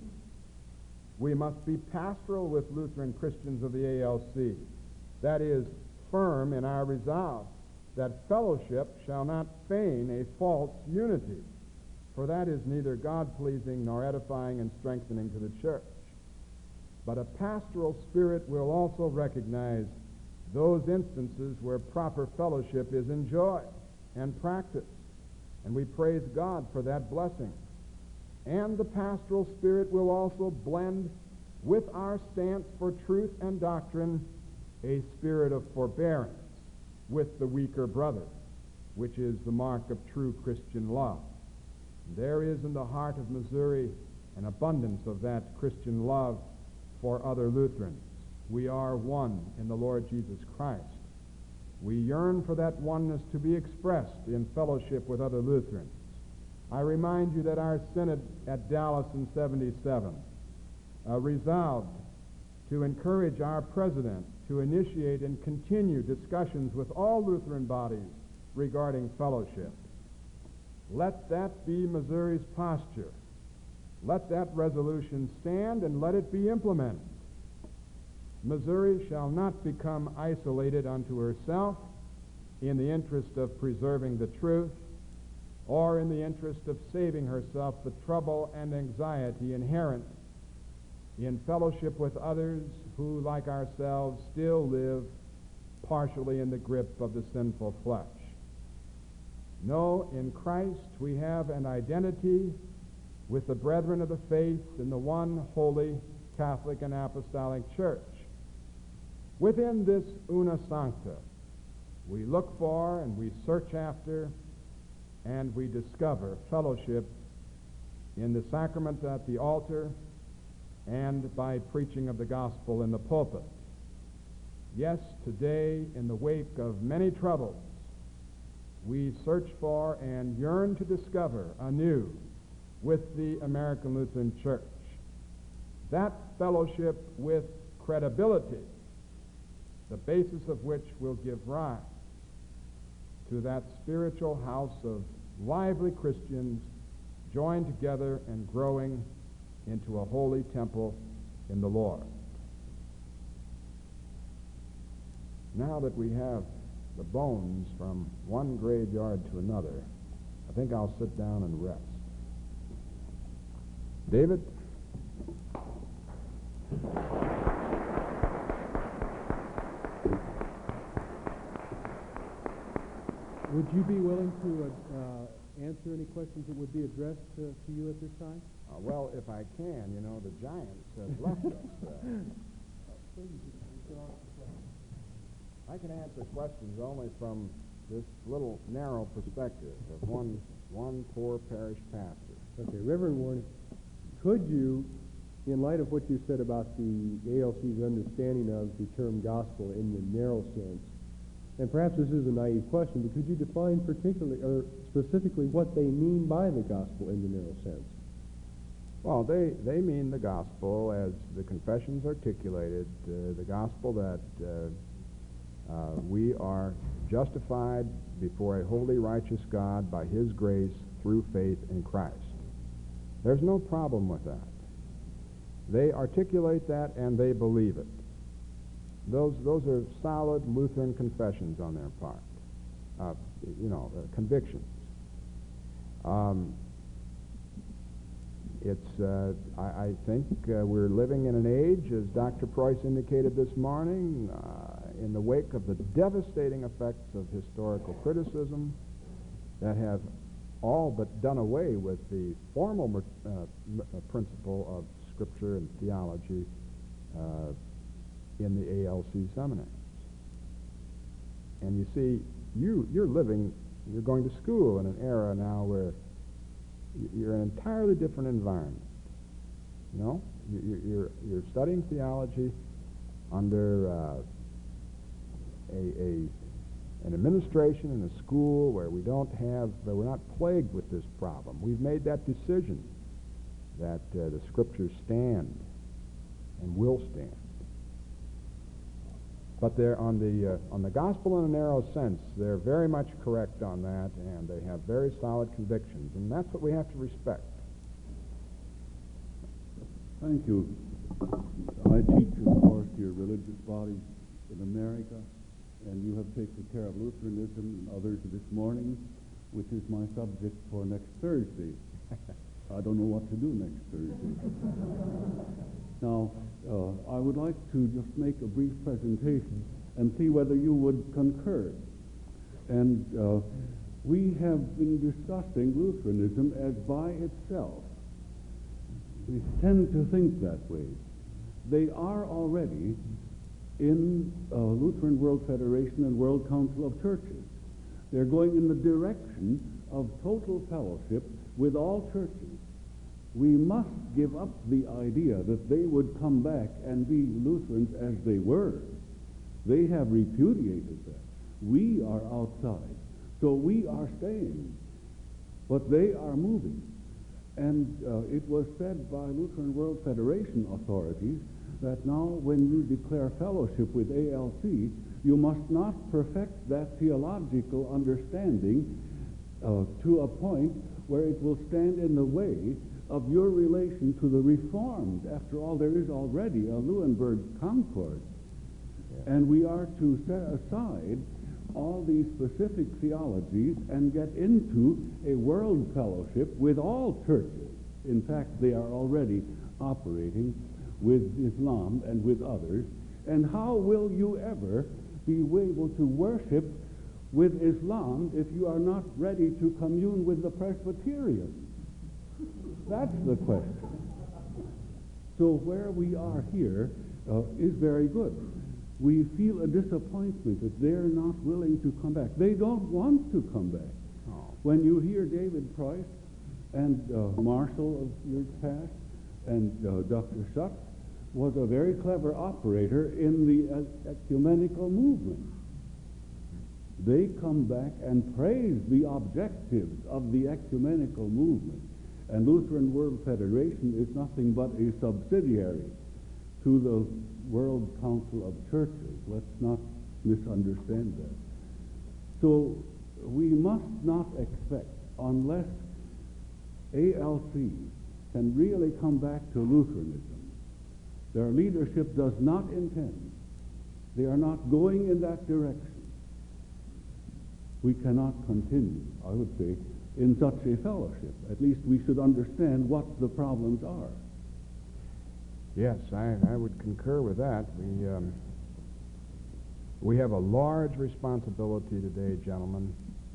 We must be pastoral with Lutheran Christians of the ALC, that is, firm in our resolve that fellowship shall not feign a false unity, for that is neither God-pleasing nor edifying and strengthening to the church. But a pastoral spirit will also recognize those instances where proper fellowship is enjoyed and practiced, and we praise God for that blessing. And the pastoral spirit will also blend with our stance for truth and doctrine, a spirit of forbearance with the weaker brother, which is the mark of true Christian love. There is in the heart of Missouri an abundance of that Christian love for other Lutherans. We are one in the Lord Jesus Christ. We yearn for that oneness to be expressed in fellowship with other Lutherans. I remind you that our synod at Dallas in 77 resolved to encourage our president to initiate and continue discussions with all Lutheran bodies regarding fellowship. Let that be Missouri's posture. Let that resolution stand and let it be implemented. Missouri shall not become isolated unto herself in the interest of preserving the truth or in the interest of saving herself the trouble and anxiety inherent in fellowship with others who, like ourselves, still live partially in the grip of the sinful flesh. No, in Christ we have an identity with the brethren of the faith in the one holy Catholic and Apostolic Church. Within this una sancta, we look for and we search after and we discover fellowship in the sacrament at the altar and by preaching of the gospel in the pulpit. Yes, today, in the wake of many troubles, we search for and yearn to discover anew with the American Lutheran Church that fellowship with credibility, the basis of which will give rise to that spiritual house of lively Christians joined together and growing into a holy temple in the Lord. Now that we have the bones from one graveyard to another, I think I'll sit down and rest. David? Would you be willing to answer any questions that would be addressed to you at this time? Well, if I can, you know, the Giants have left us. I can answer questions only from this little narrow perspective of one poor parish pastor. Okay, Reverend Warren, could you, in light of what you said about the ALC's understanding of the term gospel in the narrow sense, and perhaps this is a naive question, but could you define particularly or specifically what they mean by the gospel in the narrow sense? Well, they mean the gospel as the confessions articulated, the gospel that we are justified before a holy, righteous God by His grace through faith in Christ. There's no problem with that. They articulate that and they believe it. Those are solid Lutheran confessions on their part, convictions. I think we're living in an age, as Dr. Preuss indicated this morning, in the wake of the devastating effects of historical criticism that have all but done away with the formal principle of Scripture and theology in the ALC seminaries. And you see, you're going to school in an era now where you're in an entirely different environment. You know, you're studying theology under an administration and a school where we're not plagued with this problem. We've made that decision that the Scriptures stand and will stand. But they're on the gospel in a narrow sense, they're very much correct on that, and they have very solid convictions, and that's what we have to respect. Thank you. I teach, of course, your religious bodies in America, and you have taken care of Lutheranism and others this morning, which is my subject for next Thursday. I don't know what to do next Thursday. Now, I would like to just make a brief presentation and see whether you would concur. And we have been discussing Lutheranism as by itself. We tend to think that way. They are already in Lutheran World Federation and World Council of Churches. They're going in the direction of total fellowship with all churches. We must give up the idea that they would come back and be Lutherans as they were. They have repudiated that. We are outside, so we are staying, but they are moving. And it was said by Lutheran World Federation authorities that now when you declare fellowship with ALC, you must not perfect that theological understanding to a point where it will stand in the way of your relation to the Reformed. After all, there is already a Luenberg Concord. Yeah. And we are to set aside all these specific theologies and get into a world fellowship with all churches. In fact, they are already operating with Islam and with others. And how will you ever be able to worship with Islam if you are not ready to commune with the Presbyterians? That's the question. So where we are here is very good. We feel a disappointment that they're not willing to come back. They don't want to come back. Oh. When you hear David Price and Marshall of years past and Dr. Shuck was a very clever operator in the ecumenical movement. They come back and praise the objectives of the ecumenical movement. And Lutheran World Federation is nothing but a subsidiary to the World Council of Churches. Let's not misunderstand that. So we must not expect, unless ALC can really come back to Lutheranism, their leadership does not intend, they are not going in that direction. We cannot continue, I would say, in such a fellowship. At least we should understand what the problems are. Yes, I would concur with that. We have a large responsibility today, gentlemen,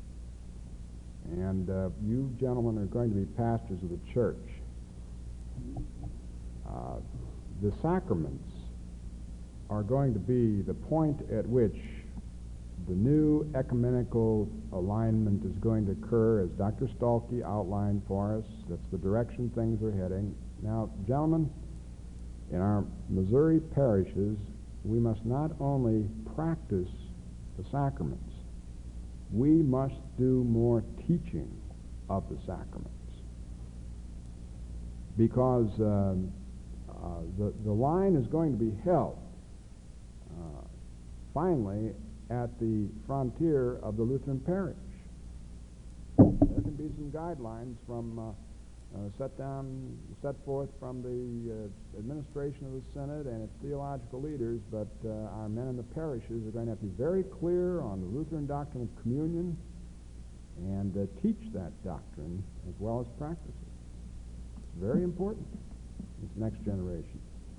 and you gentlemen are going to be pastors of the church. The sacraments are going to be the point at which the new ecumenical alignment is going to occur, as Dr. Stalky outlined for us. That's the direction things are heading. Now, gentlemen, in our Missouri parishes, we must not only practice the sacraments, we must do more teaching of the sacraments. Because the line is going to be held, finally, at the frontier of the Lutheran parish. There can be some guidelines from set forth from the administration of the Synod and its theological leaders, but our men in the parishes are going to have to be very clear on the Lutheran doctrine of communion and teach that doctrine as well as practice it. It's very important. This next generation.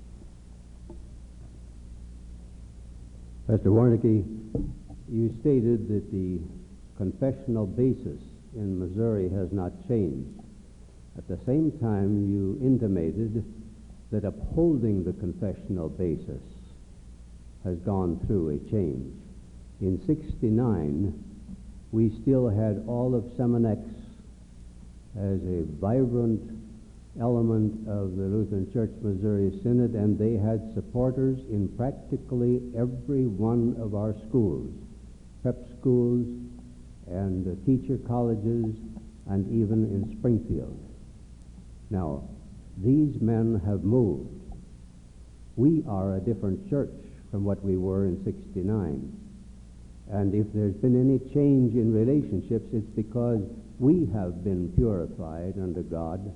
Pastor Warnke, you stated that the confessional basis in Missouri has not changed. At the same time, you intimated that upholding the confessional basis has gone through a change. In '69, we still had all of Seminex as a vibrant element of the Lutheran Church Missouri Synod, and they had supporters in practically every one of our schools, prep schools and teacher colleges, and even in Springfield. Now, these men have moved. We are a different church from what we were in '69. And if there's been any change in relationships, it's because we have been purified under God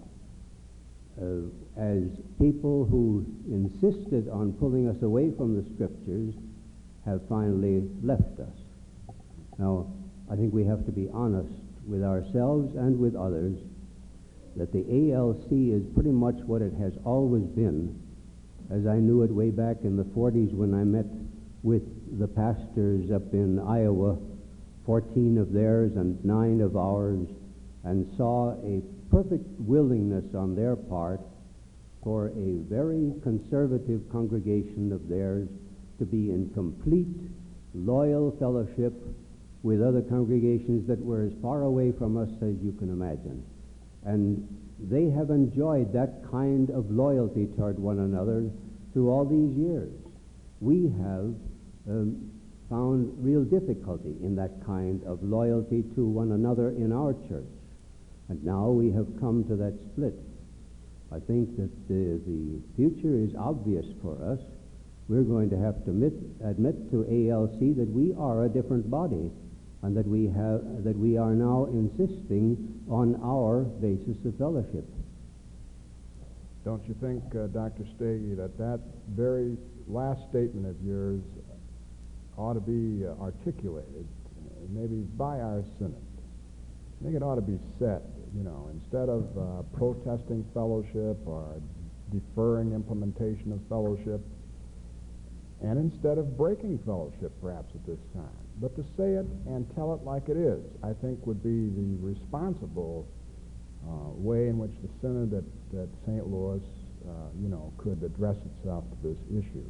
as people who insisted on pulling us away from the Scriptures have finally left us. Now, I think we have to be honest with ourselves and with others that the ALC is pretty much what it has always been, as I knew it way back in the 40s when I met with the pastors up in Iowa, 14 of theirs and 9 of ours, and saw a perfect willingness on their part for a very conservative congregation of theirs to be in complete, loyal fellowship with other congregations that were as far away from us as you can imagine. And they have enjoyed that kind of loyalty toward one another through all these years. We have found real difficulty in that kind of loyalty to one another in our church. And now we have come to that split. I think that the future is obvious for us. We're going to have to admit to ALC that we are a different body, and that we are now insisting on our basis of fellowship. Don't you think, Dr. Stege, that very last statement of yours ought to be articulated, maybe by our synod? I think it ought to be said, instead of protesting fellowship or deferring implementation of fellowship, and instead of breaking fellowship perhaps at this time, but to say it and tell it like it is, I think would be the responsible way in which the synod at St. Louis, could address itself to this issue.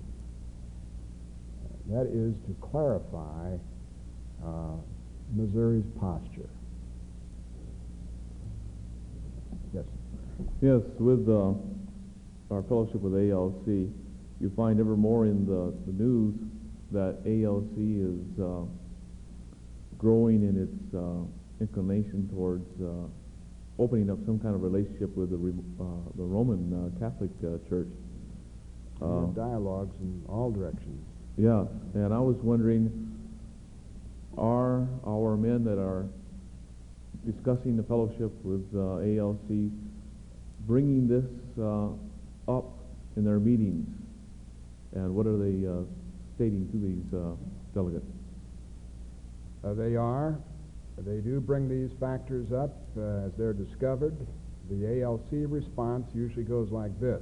That is to clarify Missouri's posture. Yes. Yes, with our fellowship with ALC, you find ever more in the news that ALC is growing in its inclination towards opening up some kind of relationship with the Roman Catholic Church. Dialogues in all directions. Yeah, and I was wondering, are our men that are discussing the fellowship with ALC bringing this up in their meetings? And what are they stating to these delegates? They are. They do bring these factors up as they're discovered. The ALC response usually goes like this.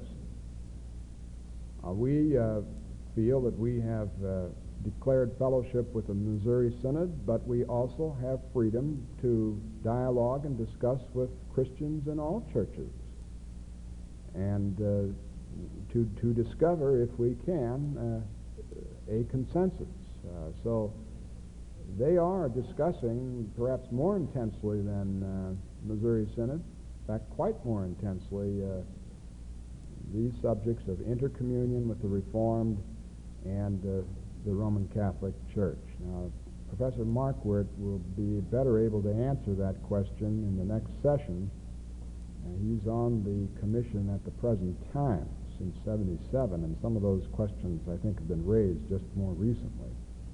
We feel that we have declared fellowship with the Missouri Synod, but we also have freedom to dialogue and discuss with Christians in all churches, and to discover, if we can, a consensus. So they are discussing perhaps more intensely than Missouri Synod, in fact quite more intensely, these subjects of intercommunion with the Reformed and the Roman Catholic Church. Now, Professor Marquardt will be better able to answer that question in the next session. He's on the commission at the present time, since '77, and some of those questions, I think, have been raised just more recently.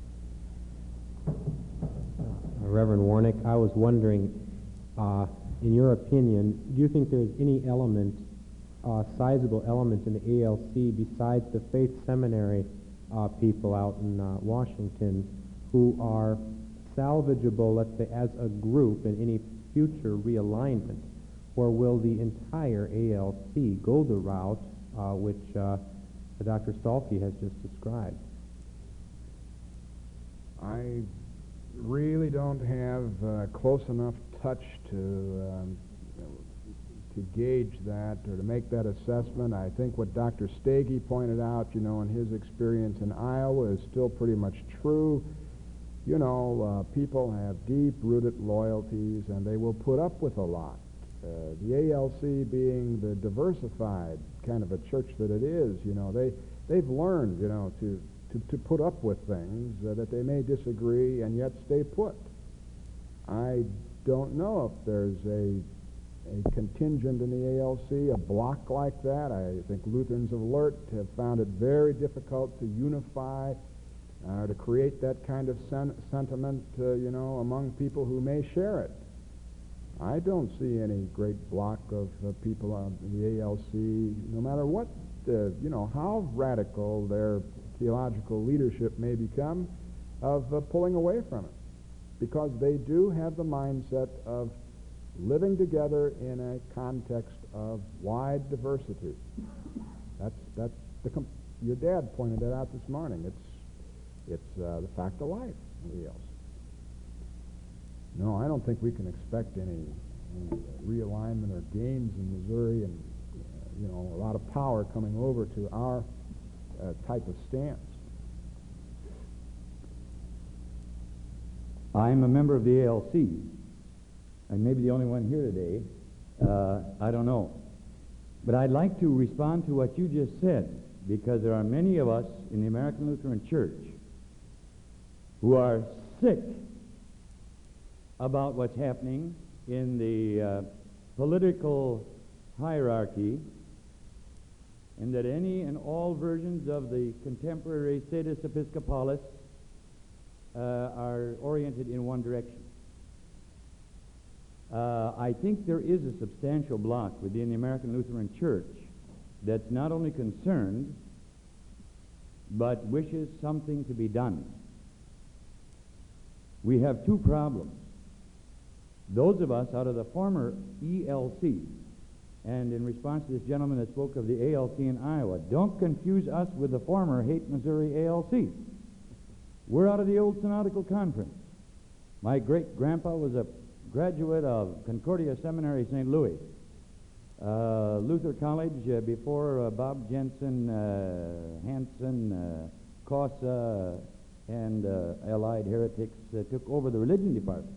Reverend Warnick, I was wondering, in your opinion, do you think there's any element, sizable element in the ALC besides the Faith Seminary people out in Washington who are salvageable, let's say, as a group in any future realignment? Or will the entire ALC go the route which Dr. Stolfi has just described? I really don't have close enough touch to gauge that or to make that assessment. I think what Dr. Stege pointed out, in his experience in Iowa is still pretty much true. People have deep-rooted loyalties, and they will put up with a lot. The ALC being the diversified kind of a church that it is, they've learned, to put up with things that they may disagree and yet stay put. I don't know if there's a contingent in the ALC, a block like that. I think Lutherans of Alert have found it very difficult to unify or to create that kind of sentiment, among people who may share it. I don't see any great block of people on the ALC, no matter what, how radical their theological leadership may become, of pulling away from it, because they do have the mindset of living together in a context of wide diversity. That's your dad pointed that out this morning. It's the fact of life in the ALC. No, I don't think we can expect any realignment or gains in Missouri, and a lot of power coming over to our type of stance. I'm a member of the ALC. I may be the only one here today. I don't know. But I'd like to respond to what you just said, because there are many of us in the American Lutheran Church who are sick about what's happening in the political hierarchy, and that any and all versions of the contemporary Sedis Episcopalis are oriented in one direction. I think there is a substantial block within the American Lutheran Church that's not only concerned, but wishes something to be done. We have two problems. Those of us out of the former ELC, and in response to this gentleman that spoke of the ALC in Iowa, don't confuse us with the former Haight, Missouri ALC. We're out of the old Synodical Conference. My great-grandpa was a graduate of Concordia Seminary, St. Louis. Luther College before Bob Jensen, Hansen, Cossa, and allied heretics took over the religion department.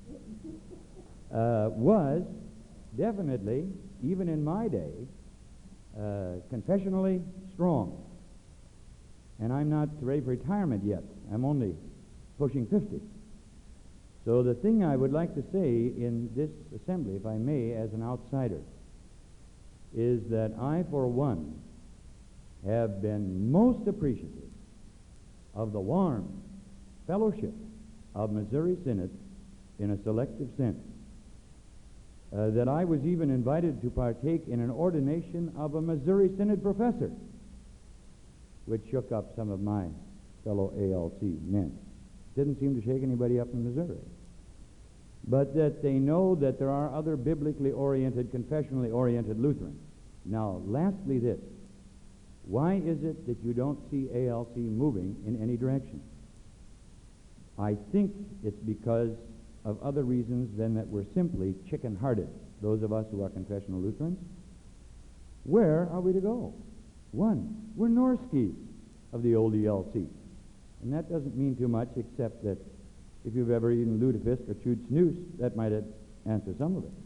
Was definitely, even in my day, confessionally strong. And I'm not ready for retirement yet. I'm only pushing 50. So the thing I would like to say in this assembly, if I may, as an outsider, is that I, for one, have been most appreciative of the warm fellowship of Missouri Synod in a selective sense. That I was even invited to partake in an ordination of a Missouri Synod professor, which shook up some of my fellow ALC men. Didn't seem to shake anybody up in Missouri. But that they know that there are other biblically oriented, confessionally oriented Lutherans. Now, lastly this. Why is it that you don't see ALC moving in any direction? I think it's because of other reasons than that we're simply chicken-hearted, those of us who are confessional Lutherans. Where are we to go? One, we're Norskis of the old ELC. And that doesn't mean too much, except that if you've ever eaten lutefisk or chewed snooze, that might answer some of it.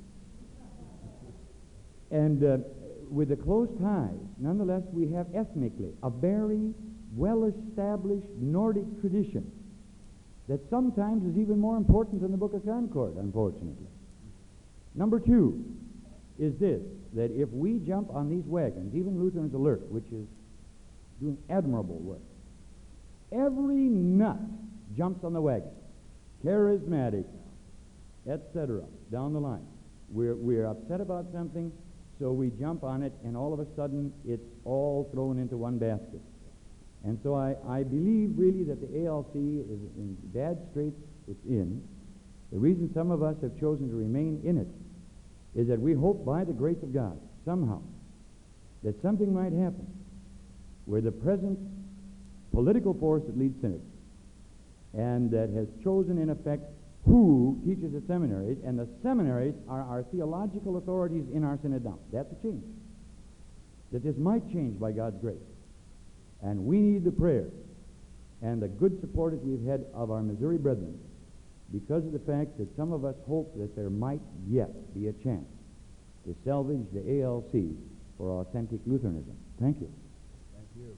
And with the close ties, nonetheless, we have ethnically a very well-established Nordic tradition that sometimes is even more important than the Book of Concord, unfortunately. Number two is this, that if we jump on these wagons, even Lutherans Alert, which is doing admirable work, every nut jumps on the wagon. Charismatic, etc., down the line. We're upset about something, so we jump on it, and all of a sudden, it's all thrown into one basket. And so I believe really that the ALC is in bad straits it's in. The reason some of us have chosen to remain in it is that we hope by the grace of God, somehow, that something might happen where the present political force that leads synods and that has chosen, in effect, who teaches at seminaries, and the seminaries are our theological authorities in our synod now. That's a change. That this might change by God's grace. And we need the prayers and the good support that we've had of our Missouri brethren, because of the fact that some of us hope that there might yet be a chance to salvage the ALC for authentic Lutheranism. Thank you. Thank you.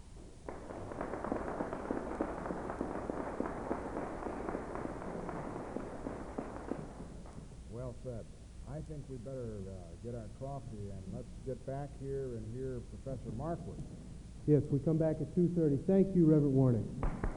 Well said. I think we better get our coffee and let's get back here and hear Professor Marquardt. Yes, we come back at 2:30. Thank you, Reverend Warnick.